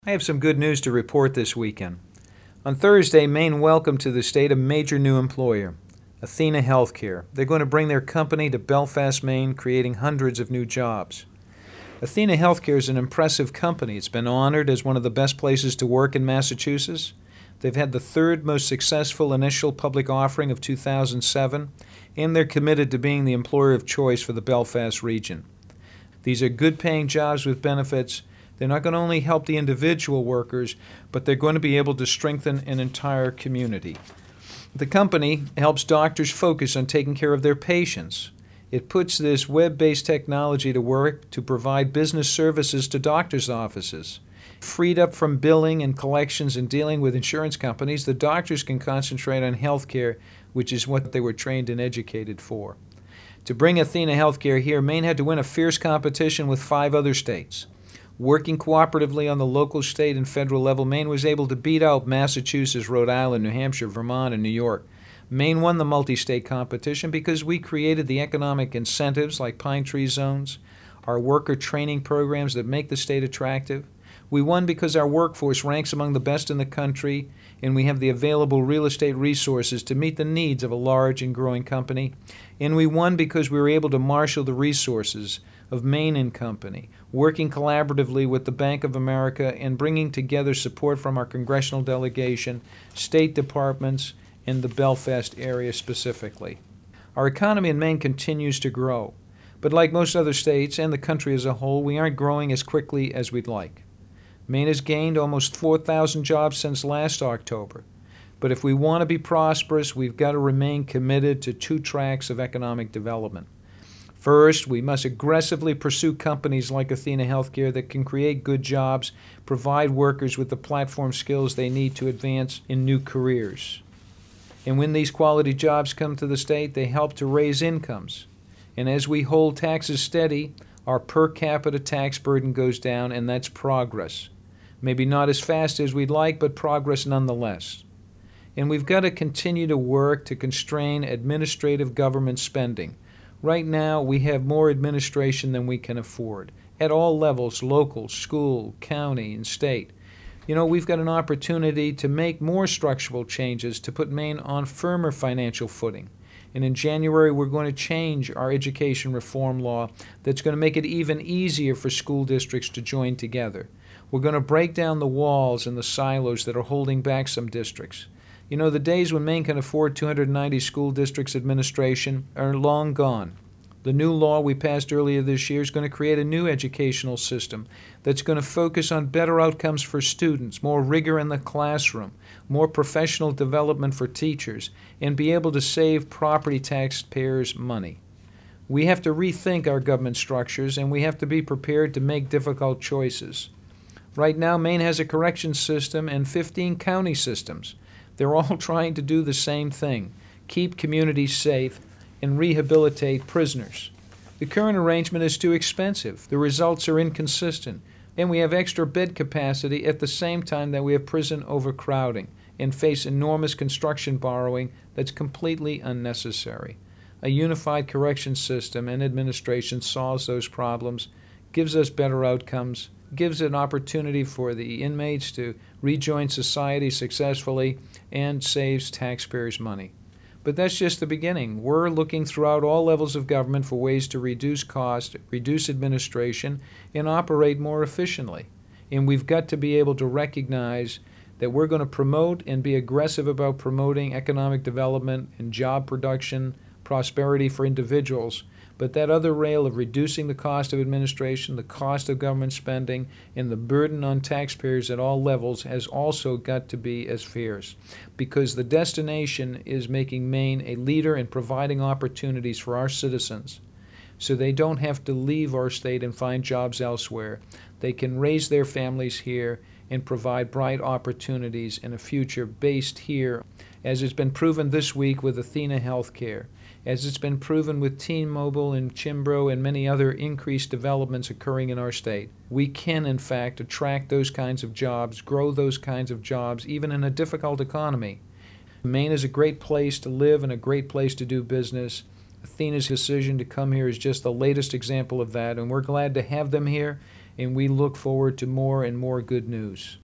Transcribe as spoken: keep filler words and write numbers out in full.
I have some good news to report this weekend. On Thursday, Maine welcomed to the state a major new employer, Athena Healthcare. They're going to bring their company to Belfast, Maine, creating hundreds of new jobs. Athena Healthcare is an impressive company. It's been honored as one of the best places to work in Massachusetts. They've had the third most successful initial public offering of two thousand seven, and they're committed to being the employer of choice for the Belfast region. These are good-paying jobs with benefits. They're not going to only help the individual workers, but they're going to be able to strengthen an entire community. The company helps doctors focus on taking care of their patients. It puts this web-based technology to work to provide business services to doctors' offices. Freed up from billing and collections and dealing with insurance companies, the doctors can concentrate on health care, which is what they were trained and educated for. To bring Athena Healthcare here, Maine had to win a fierce competition with five other states. Working cooperatively on the local, state, and federal level, Maine was able to beat out Massachusetts, Rhode Island, New Hampshire, Vermont, and New York. Maine won the multi-state competition because we created the economic incentives like Pine Tree Zones, our worker training programs that make the state attractive. We won because our workforce ranks among the best in the country, and we have the available real estate resources to meet the needs of a large and growing company. And we won because we were able to marshal the resources of Maine and Company, working collaboratively with the Bank of America and bringing together support from our congressional delegation, state departments, and the Belfast area specifically. Our economy in Maine continues to grow, but like most other states and the country as a whole, we aren't growing as quickly as we'd like. Maine has gained almost four thousand jobs since last October, but if we want to be prosperous, we've got to remain committed to two tracks of economic development. First, we must aggressively pursue companies like Athena Healthcare that can create good jobs, provide workers with the platform skills they need to advance in new careers. And when these quality jobs come to the state, they help to raise incomes. And as we hold taxes steady, our per capita tax burden goes down, and that's progress. Maybe not as fast as we'd like, but progress nonetheless. And we've got to continue to work to constrain administrative government spending. Right now, we have more administration than we can afford, at all levels, local, school, county, and state. You know, we've got an opportunity to make more structural changes to put Maine on firmer financial footing. And in January, we're going to change our education reform law that's going to make it even easier for school districts to join together. We're going to break down the walls and the silos that are holding back some districts. You know, the days when Maine can afford two hundred ninety school districts administration are long gone. The new law we passed earlier this year is going to create a new educational system that's going to focus on better outcomes for students, more rigor in the classroom, more professional development for teachers, and be able to save property taxpayers money. We have to rethink our government structures, and we have to be prepared to make difficult choices. Right now, Maine has a corrections system and fifteen county systems. They're all trying to do the same thing, keep communities safe and rehabilitate prisoners. The current arrangement is too expensive. The results are inconsistent. And we have extra bed capacity at the same time that we have prison overcrowding and face enormous construction borrowing that's completely unnecessary. A unified correction system and administration solves those problems, gives us better outcomes, gives an opportunity for the inmates to rejoin society successfully, and saves taxpayers money. But that's just the beginning. We're looking throughout all levels of government for ways to reduce cost, reduce administration, and operate more efficiently. And we've got to be able to recognize that we're going to promote and be aggressive about promoting economic development and job production, prosperity for individuals. But that other rail of reducing the cost of administration, the cost of government spending, and the burden on taxpayers at all levels has also got to be as fierce, because the destination is making Maine a leader in providing opportunities for our citizens so they don't have to leave our state and find jobs elsewhere. They can raise their families here and provide bright opportunities in a future based here, as has been proven this week with Athena Healthcare, as it's been proven with T-Mobile and Chimbro and many other increased developments occurring in our state. We can, in fact, attract those kinds of jobs, grow those kinds of jobs, even in a difficult economy. Maine is a great place to live and a great place to do business. Athena's decision to come here is just the latest example of that, and we're glad to have them here, and we look forward to more and more good news.